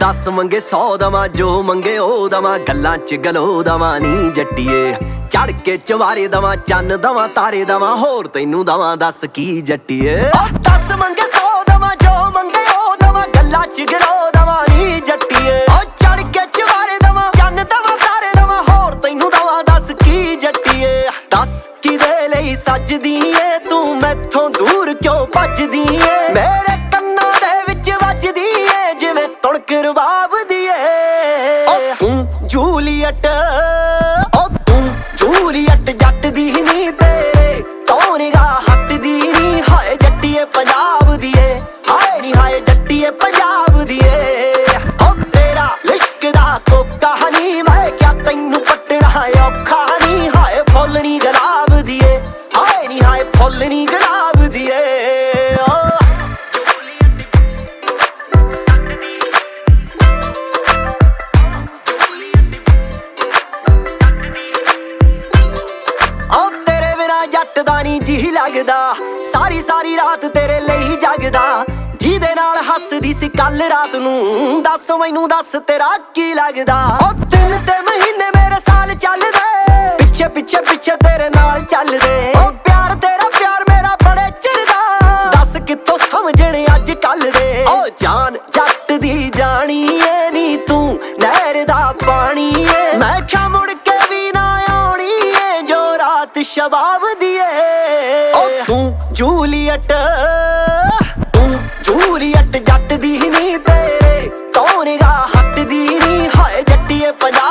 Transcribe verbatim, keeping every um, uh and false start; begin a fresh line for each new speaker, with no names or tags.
दस मंगे सौ दवा, जो मंगे ओ दवा, गल्लां च गलो दवा नी जट्टिए। चढ़ के चवारे दवा, चन्न दवा, तारे दवा, होर तैनू दवा दस की जट्टिए। दस मंगे सौ दवा, जो मंगे ओ दवा, गल्लां च गलो दवा नी जट्टिए। चढ़ के चवारे दवा, चन्न दवा, तारे दवा, होर तैनू दवा दस की जट्टिए। दस किदे लई सजदी ए तू, मैथों दूर क्यों भजदी ए? मेरे कन्नां दे विच वजदी ए जिवें तुणक रबाब दी ए। ओ तू जूलीएट, ओ तू जूलीएट जट दी नी, तेरे तो निगाह हटदी नी। हाय जट्टिए पंजाब दी ए, हाय नी हाय जट्टिए पंजाब दी ए। ओ तेरा लिश्क दा कोका हनी, मैं क्या तैनू पटना औखा नी। हाय फुल नी गुलाब दी ए, हाय नी हाय फुल नी गुलाब दी ए। जट दा नी जी लगदा, सारी सारी रात तेरे लई जगदा। जिहदे नाल हसदी सी कल रात नू, दस मैनू दस तेरा की लगदा। ओ दिन ते महीने मेरे साल चलदे, पिछे पिछे पिछे तेरे नाल चलदे। ओ प्यार तेरा प्यार मेरा बड़े चिर दा, दस कित्थों समझणे अज कल दे। ओ जान जट दी जानी ए नी तू, नहर दा पानी ए। मैं क्या मुड़ के भी ना आउणी ए, जो रात शबाब दी ए। ओ तू जूलीएट, तू जूलीएट जट दी नी, तेरे तो निगाह हटदी नी। हाय जट्टिए पंजाब